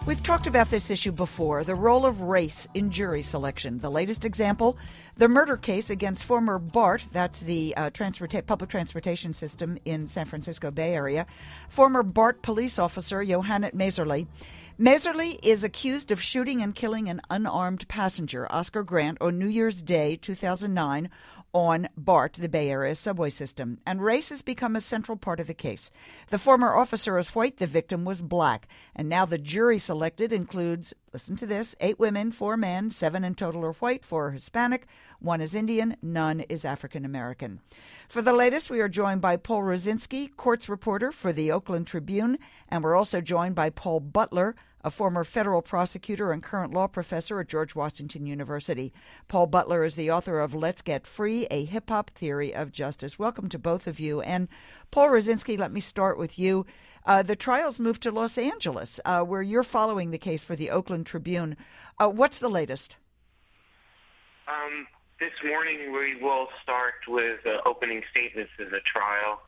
We've talked about this issue before, the role of race in jury selection. The latest example, the murder case against former BART, that's the public transportation system in San Francisco Bay Area, former BART police officer Yohannet Meyerly. Meyerly is accused of shooting and killing an unarmed passenger, Oscar Grant, on New Year's Day 2009 on BART, the Bay Area subway system, and race has become a central part of the case. The former officer is white, the victim was black, and now the jury selected includes, listen to this, 8 women, 4 men, 7 in total are white, 4 are Hispanic, 1 is Indian, none is African American. For the latest, we are joined by Paul Rosinski, courts reporter for the Oakland Tribune, and we're also joined by Paul Butler, a former federal prosecutor and current law professor at George Washington University. Paul Butler is the author of Let's Get Free, a hip-hop theory of justice. Welcome to both of you. And Paul Rosinski, let me start with you. The trials moved to Los Angeles, where you're following the case for the Oakland Tribune. What's the latest? This morning we will start with opening statements in the trial.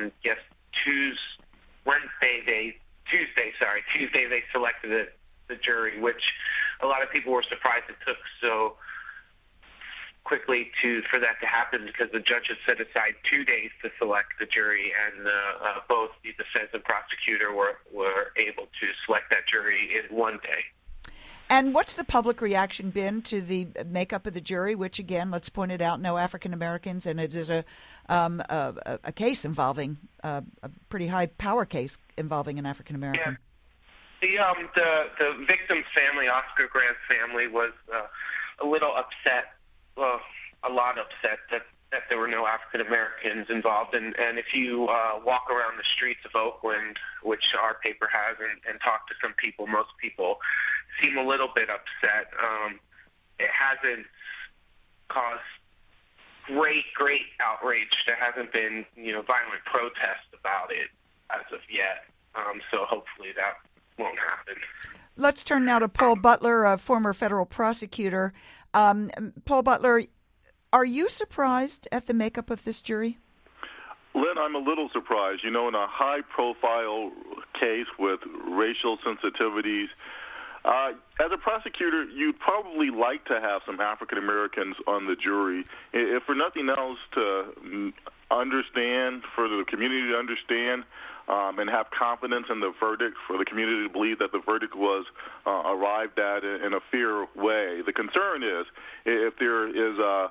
Tuesday they selected the jury, which a lot of people were surprised it took so quickly for that to happen, because the judge had set aside 2 days to select the jury, and both the defense and prosecutor were able to select that jury in 1 day. And what's the public reaction been to the makeup of the jury, which, again, let's point it out, no African Americans, and it is a case involving a pretty high power case involving an African American? Yeah. The victim's family, Oscar Grant's family, was a little upset, a lot upset that there were no African Americans involved. And if you walk around the streets of Oakland, which our paper has, and talk to some people, most people seem a little bit upset. It hasn't caused great outrage. There hasn't been, violent protest about it as of yet. So hopefully that won't happen. Let's turn now to Paul Butler, a former federal prosecutor. Paul Butler, are you surprised at the makeup of this jury? Lynn, I'm a little surprised. In a high-profile case with racial sensitivities, as a prosecutor, you'd probably like to have some African Americans on the jury, if for nothing else, to understand, for the community to understand, and have confidence in the verdict, for the community to believe that the verdict was arrived at in a fair way. The concern is if there is a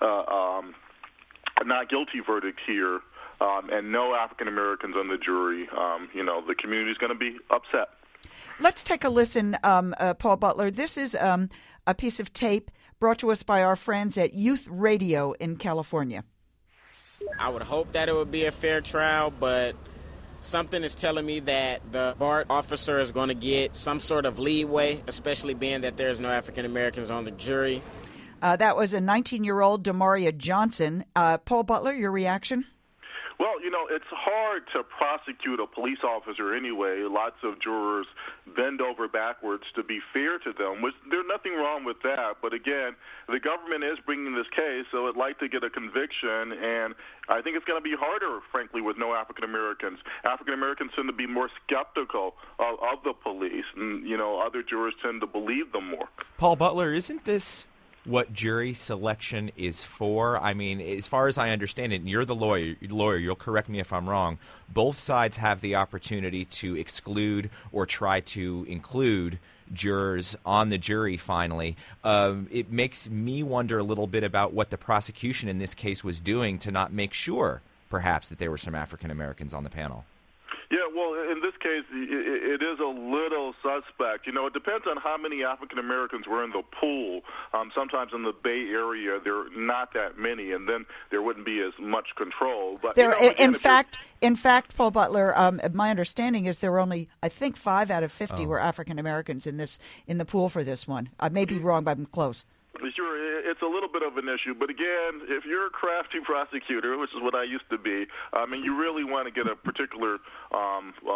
not guilty verdict here and no African Americans on the jury, the community is going to be upset. Let's take a listen, Paul Butler. This is a piece of tape brought to us by our friends at Youth Radio in California. I would hope that it would be a fair trial, but something is telling me that the BART officer is going to get some sort of leeway, especially being that there's no African Americans on the jury. That was a 19-year-old Demaria Johnson. Paul Butler, your reaction? Well, it's hard to prosecute a police officer anyway. Lots of jurors bend over backwards to be fair to them, which there's nothing wrong with that. But again, the government is bringing this case, so it'd like to get a conviction, and I think it's going to be harder, frankly, with no African Americans. African Americans tend to be more skeptical of the police, and, other jurors tend to believe them more. Paul Butler, isn't this what jury selection is for? I mean, as far as I understand it, and you're the lawyer, you'll correct me if I'm wrong, both sides have the opportunity to exclude or try to include jurors on the jury finally. It makes me wonder a little bit about what the prosecution in this case was doing to not make sure, perhaps, that there were some African Americans on the panel. Yeah, well, in this case, it is a little suspect. It depends on how many African Americans were in the pool. Sometimes in the Bay Area, there are not that many, and then there wouldn't be as much control. But there, in fact, Paul Butler, my understanding is there were only, I think, 5 out of 50 were African Americans in the pool for this one. I may be wrong, but I'm close. Sure, it's a little bit of an issue. But again, if you're a crafty prosecutor, which is what I used to be, you really want to get a particular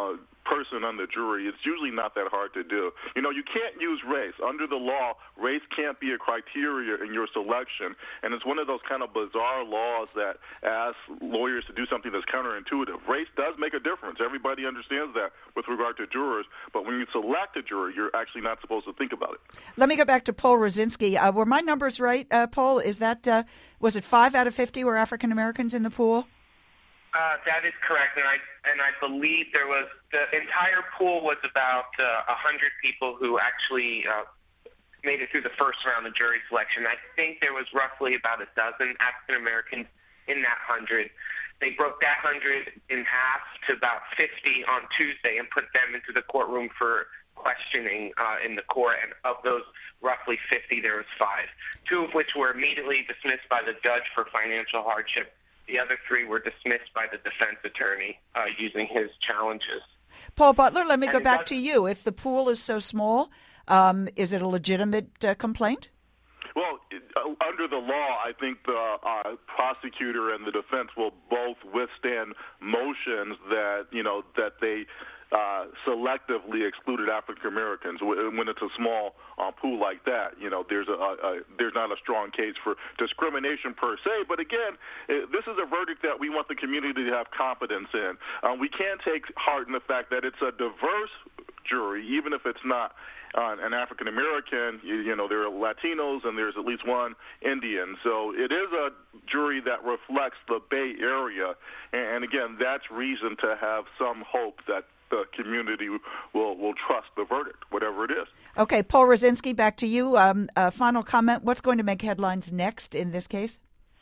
person on the jury, it's usually not that hard to do. You know, you can't use race. Under the law, race can't be a criteria in your selection, and it's one of those kind of bizarre laws that asks lawyers to do something that's counterintuitive. Race does make a difference. Everybody understands that with regard to jurors, but when you select a jury, you're actually not supposed to think about it. Let me go back to Paul Rosinski. Were my numbers right, Paul? Is that was it 5 out of 50 were African Americans in the pool? That is correct, and I believe there was the entire pool was about 100 people who actually made it through the first round of jury selection. I think there was roughly about a dozen African Americans in that 100. They broke that 100 in half to about 50 on Tuesday and put them into the courtroom for questioning in the court. And of those roughly 50, there was 5, 2 of which were immediately dismissed by the judge for financial hardship. The other 3 were dismissed by the defense attorney using his challenges. Paul Butler, let me go back to you. If the pool is so small, is it a legitimate complaint? Well, under the law, I think the prosecutor and the defense will both withstand motions that, that they selectively excluded African Americans. When it's a small pool like that, there's not a strong case for discrimination per se. But again, this is a verdict that we want the community to have confidence in. We can't take heart in the fact that it's a diverse jury, even if it's not an African American. There are Latinos and there's at least one Indian. So it is a jury that reflects the Bay Area, and again, that's reason to have some hope that the community will trust the verdict, whatever it is. Okay, Paul Rosinski, back to you. Final comment. What's going to make headlines next in this case?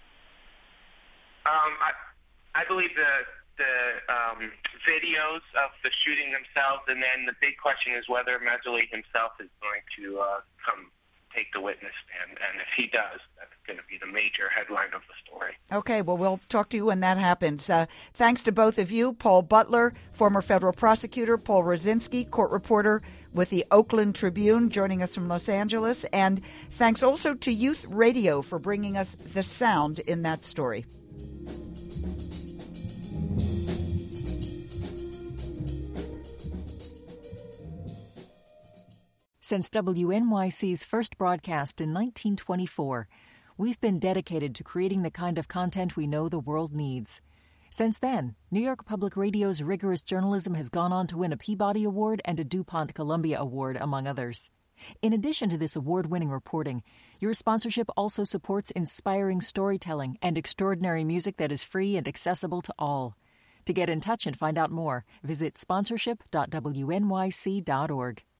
I believe the videos of the shooting themselves, and then the big question is whether Mejili himself is going to come take the witness stand, and if he does, that's going to be the major headline of the story. Okay, well, we'll talk to you when that happens. Thanks to both of you, Paul Butler, former federal prosecutor, Paul Rosinski, court reporter with the Oakland Tribune, joining us from Los Angeles, and thanks also to Youth Radio for bringing us the sound in that story. Since WNYC's first broadcast in 1924, we've been dedicated to creating the kind of content we know the world needs. Since then, New York Public Radio's rigorous journalism has gone on to win a Peabody Award and a DuPont Columbia Award, among others. In addition to this award-winning reporting, your sponsorship also supports inspiring storytelling and extraordinary music that is free and accessible to all. To get in touch and find out more, visit sponsorship.wnyc.org.